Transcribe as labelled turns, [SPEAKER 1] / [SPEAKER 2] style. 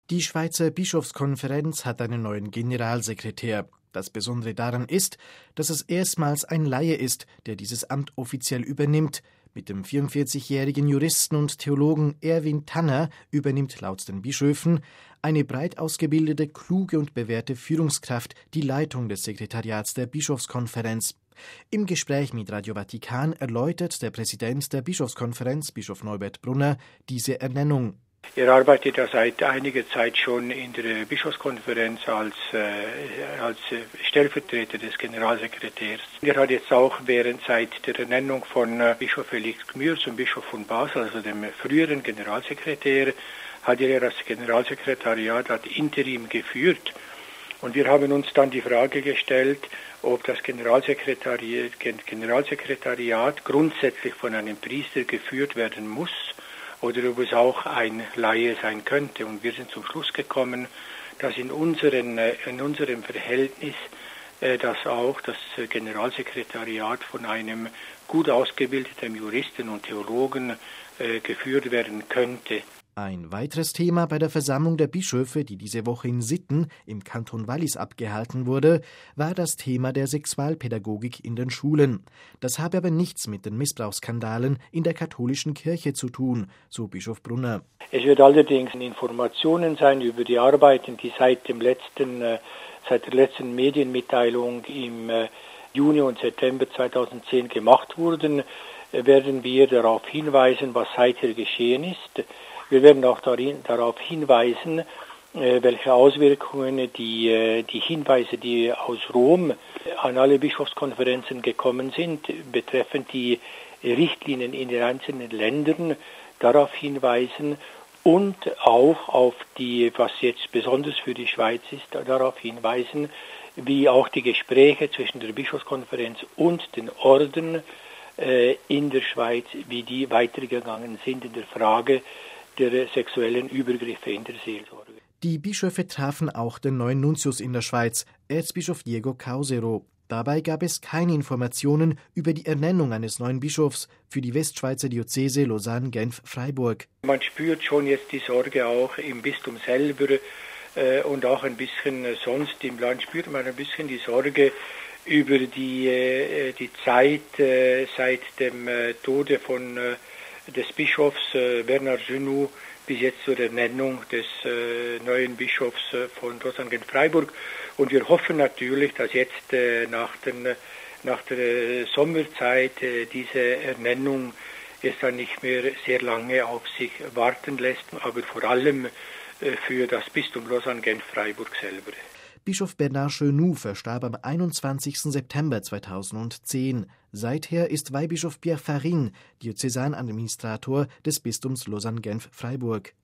[SPEAKER 1] Die Schweizer Bischofskonferenz hat einen neuen Generalsekretär. Das Besondere daran ist, dass es erstmals ein Laie ist, der dieses Amt offiziell übernimmt. Mit dem 44-jährigen Juristen und Theologen Erwin Tanner übernimmt laut den Bischöfen eine breit ausgebildete, kluge und bewährte Führungskraft die Leitung des Sekretariats der Bischofskonferenz. Im Gespräch mit Radio Vatikan erläutert der Präsident der Bischofskonferenz, Bischof Norbert Brunner, diese Ernennung.
[SPEAKER 2] Er arbeitet ja seit einiger Zeit schon in der Bischofskonferenz als Stellvertreter des Generalsekretärs. Er hat jetzt auch seit der Ernennung von Bischof Felix Gmür zum Bischof von Basel, also dem früheren Generalsekretär, hat er das Generalsekretariat ad interim geführt. Und wir haben uns dann die Frage gestellt, ob das Generalsekretariat grundsätzlich von einem Priester geführt werden muss oder ob es auch ein Laie sein könnte. Und wir sind zum Schluss gekommen, dass in unserem Verhältnis dass auch das Generalsekretariat von einem gut ausgebildeten Juristen und Theologen geführt werden könnte.
[SPEAKER 1] Ein weiteres Thema bei der Versammlung der Bischöfe, die diese Woche in Sitten im Kanton Wallis abgehalten wurde, war das Thema der Sexualpädagogik in den Schulen. Das habe aber nichts mit den Missbrauchsskandalen in der katholischen Kirche zu tun, so Bischof Brunner.
[SPEAKER 2] Es wird allerdings Informationen sein über die Arbeiten, die seit der letzten Medienmitteilung im Juni und September 2010 gemacht wurden, werden wir darauf hinweisen, was seither geschehen ist. Wir werden auch darauf hinweisen, welche Auswirkungen die Hinweise, die aus Rom an alle Bischofskonferenzen gekommen sind, betreffend die Richtlinien in den einzelnen Ländern, darauf hinweisen und auch auf die, was jetzt besonders für die Schweiz ist, darauf hinweisen, wie auch die Gespräche zwischen der Bischofskonferenz und den Orden in der Schweiz, wie die weitergegangen sind in der Frage der sexuellen Übergriffe in der Seelsorge.
[SPEAKER 1] Die Bischöfe trafen auch den neuen Nuntius in der Schweiz, Erzbischof Diego Causero. Dabei gab es keine Informationen über die Ernennung eines neuen Bischofs für die Westschweizer Diözese Lausanne-Genf-Freiburg.
[SPEAKER 2] Man spürt schon jetzt die Sorge auch im Bistum selber und auch ein bisschen sonst im Land spürt man ein bisschen die Sorge über die Zeit seit dem Tode des Bischofs Bernard Genoux bis jetzt zur Ernennung des neuen Bischofs von Lausanne-Genf-Freiburg. Und wir hoffen natürlich, dass jetzt nach der Sommerzeit diese Ernennung es dann nicht mehr sehr lange auf sich warten lässt, aber vor allem für das Bistum Lausanne-Genf-Freiburg selber.
[SPEAKER 1] Bischof Bernard Genoux verstarb am 21. September 2010. Seither ist Weihbischof Pierre Farin Diözesanadministrator des Bistums Lausanne-Genf-Freiburg.